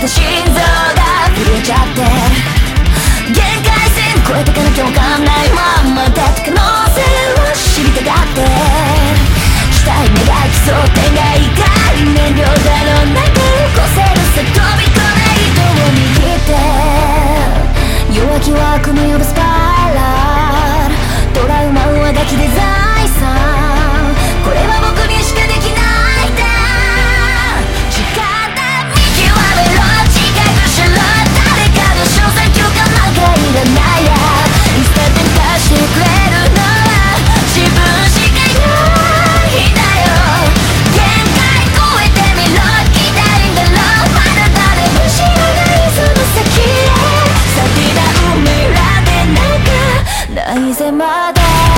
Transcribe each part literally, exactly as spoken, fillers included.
て心臓が震えちゃって限界線越えてかなきゃわかんないまんまだって可能性を知りたがって期待願い競ってがいかに燃料だろうなんか起こせるさ飛び込め糸を握って弱気は組み呼ぶスパイラルトラウマをあがきデザインこれは僕にしかできないんだ力見極めろ近くしろ誰かの賞賛許可なんかいらないやいつだって出してくれるのは自分しかいないんだよ限界超えてみろ来たいんだろまだ誰も知らないその先へ先だ運命らでなんかないぜまだ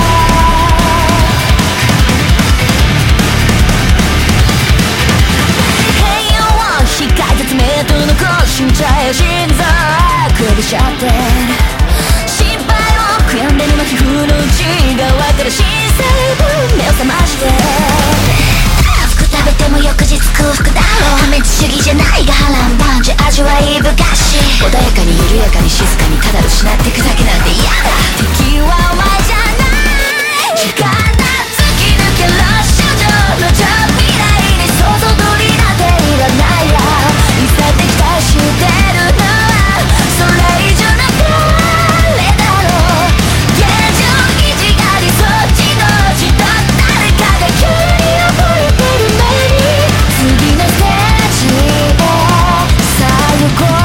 心ちゃえ心臓くびしちゃって心配を悔やんでるの皮膚の内側から新細胞目を覚まして服食べても翌日空腹だろう破滅主義じゃないが波乱万丈味わい深し穏やかに緩やかに静かにただ失ってくだけなんて嫌だ敵はお前じゃない力突き抜けろ少女のジョー未来に想像通りなんていらないやいつだって期待してるのはそれ以上の誰だろう現状維持が理想自動自動誰かが急に溺れてる目に次のステージへさあ行こ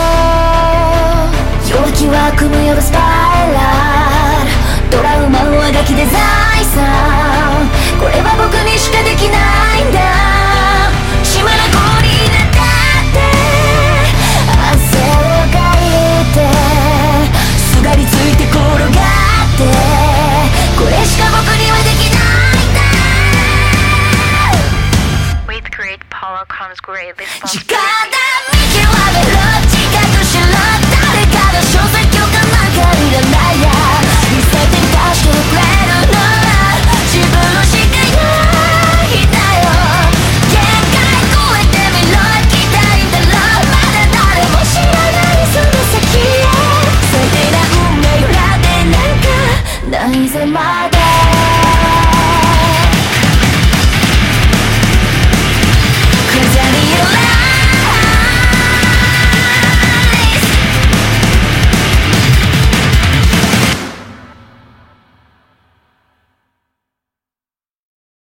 う弱気は組むよるスパイラルドラウマをあがきデザインこれは僕にしかできないんだ島の子になった汗をかいてすがりついて転がってこれしか僕にはできないんだ With great power comes great 力見極めろ自覚しろ誰かの賞賛許可なんかいらないやいつだって出してくれ